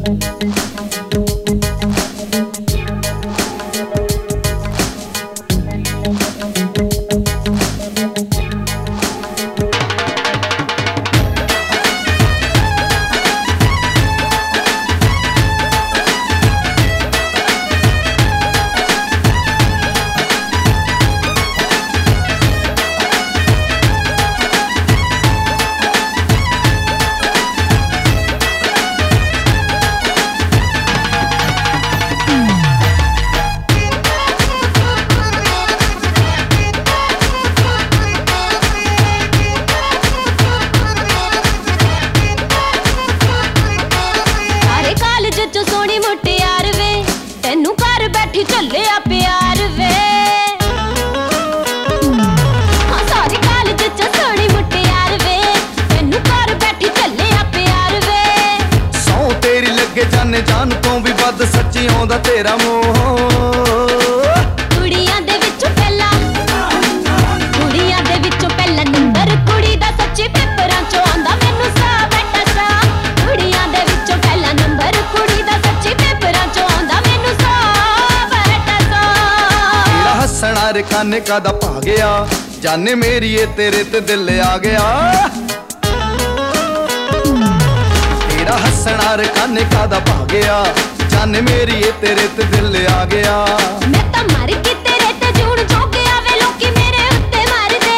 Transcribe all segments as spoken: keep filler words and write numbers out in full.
सोनी मुटियार वे तेनू घर बैठी चलिया प्यार वे हाँ सारी कॉलेज च सोनी मुटियार वे तेनू घर बैठी चलिया प्यार वे सौ तेरी लगे जाने जान तो भी बद सच्ची आउंदा तेरा मोह कुड़ियां दे विचों पहला कुड़ियां दे विचों पहला नंबर कुड़ी दा सच्ची पेपरां चों आंदा मैनू सा बैठा सा कुड़ियां दे विचों पहला नंबर कुड़ी दा सच्ची पेपरां चों आंदा मैनू सा बैठा सा तेरा हसना रे खाने का दा पा गया जाने मेरी ये तेरे ते दिल आ गया तेरा हसना रे खाने का दा पा गया जाने मेरी ये तेरे ते दिल आ गया मैं तां मर के तेरे ते जून जो गया वे लोकी मेरे उत्ते मार दे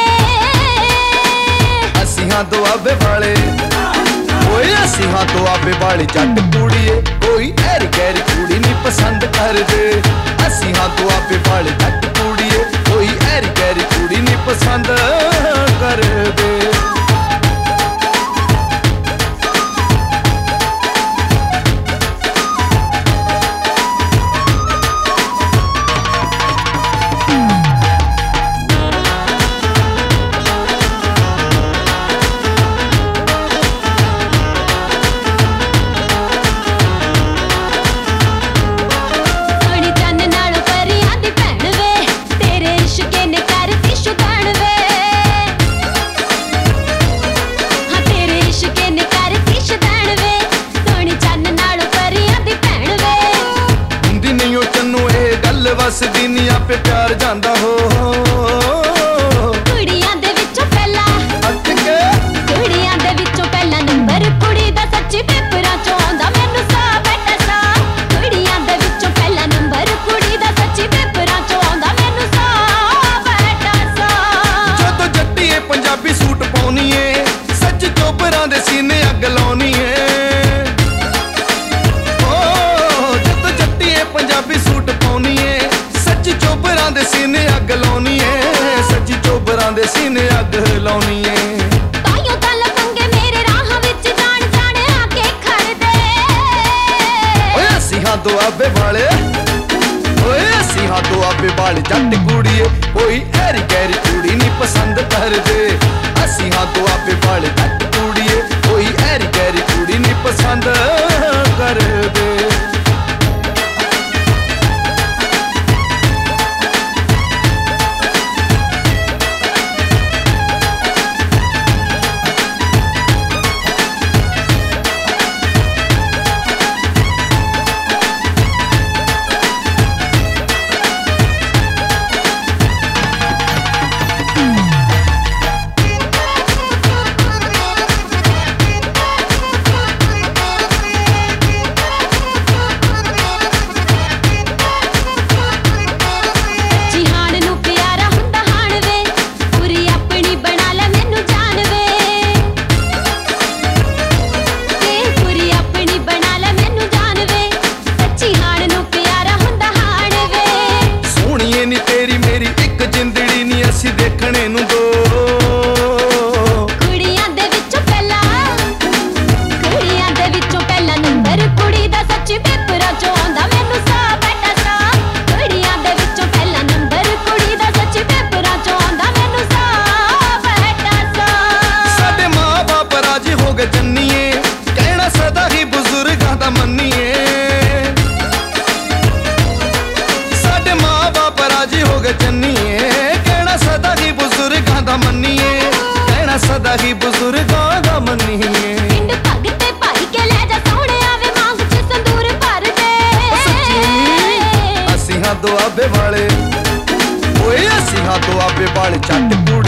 असी हां दुआबे वाले ओए असी हां दुआबे वाले जट कुड़ीए कोई ऐरी गैरी कुड़ी नहीं पसंद कर दे असी हां दुआबे वाले जट कुड़ीए कोई ऐरी गैरी कुड़ी नहीं पसंद कर दे बस दुनिया पे प्यार जांदा हो कुड़ियां दे विचों पहला कुड़ियां दे विचों पहला नंबर कुड़ी दा सच्ची पेपरां चों आंदा मैनू सा बैठा सा कुड़ियां दे विचों पहला नंबर कुड़ी दा सच्ची पेपरां चों आंदा मैनू सा बैठा सा जदों जट्टीए पंजाबी सूट पाउनी ए सच चोबरां दे सीने अग लाउनी ए ओ जदों जट्टीए पंजाबी सूट पाउनी ए चोबरां दे सीने अग लाउनी ए सच्ची चोबरां दे सीने अग लाउनी ए ताइयों तां लफंगे मेरे राह विच जान जान आके खड़ दे ओए असी हां दुआबे वाले ओए असी हां दुआबे वाले जट कुड़ीए कोई ऐरी गैरी कुड़ी नहीं पसंद कर दे असी हां दुआबे वाले जट कुड़ीए कोई ऐरी गैरी कुड़ी नहीं पसंद कर दे ਜੱਟ ਕੁੜੀ